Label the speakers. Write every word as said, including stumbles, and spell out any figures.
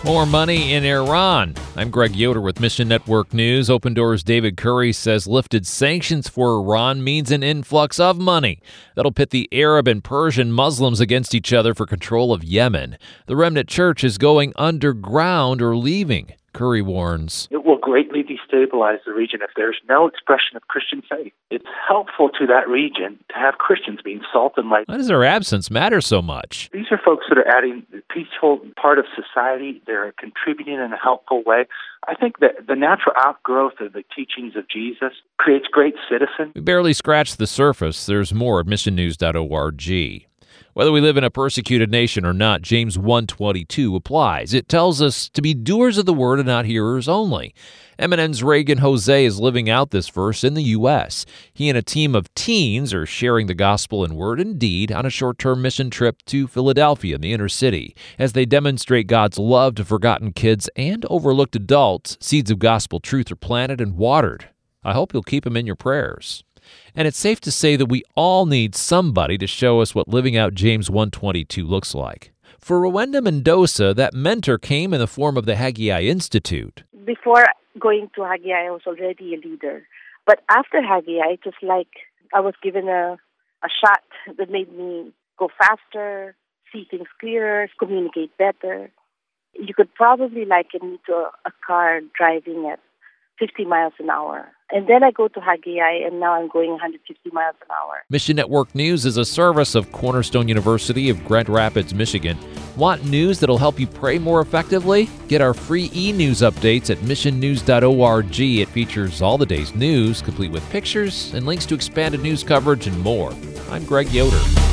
Speaker 1: More money in Iran. I'm Greg Yoder with Mission Network News. Open Doors' David Curry says lifted sanctions for Iran means an influx of money that'll pit the Arab and Persian Muslims against each other for control of Yemen. The remnant church is going underground or leaving. Curry warns.
Speaker 2: It will greatly destabilize the region if there's no expression of Christian faith. It's helpful to that region to have Christians being salt and light.
Speaker 1: Why does their absence matter so much?
Speaker 2: These are folks that are adding the peaceful part of society. They're contributing in a helpful way. I think that the natural outgrowth of the teachings of Jesus creates great citizens.
Speaker 1: We barely scratched the surface. There's more at mission news dot org. Whether we live in a persecuted nation or not, James one twenty-two applies. It tells us to be doers of the word and not hearers only. M N N's Reagan Jose is living out this verse in the U S He and a team of teens are sharing the gospel in word and deed on a short-term mission trip to Philadelphia in the inner city. As they demonstrate God's love to forgotten kids and overlooked adults, seeds of gospel truth are planted and watered. I hope you'll keep them in your prayers. And it's safe to say that we all need somebody to show us what living out James one twenty-two looks like. For Rowenda Mendoza, that mentor came in the form of the Haggai Institute.
Speaker 3: Before going to Haggai, I was already a leader. But after Haggai, it was like I was given a, a shot that made me go faster, see things clearer, communicate better. You could probably liken me to a, a car driving at fifty miles an hour. And then I go to Haggai, and now I'm going one hundred fifty miles an hour.
Speaker 1: Mission Network News is a service of Cornerstone University of Grand Rapids, Michigan. Want news that'll help you pray more effectively? Get our free e-news updates at mission news dot org. It features all the day's news, complete with pictures and links to expanded news coverage and more. I'm Greg Yoder.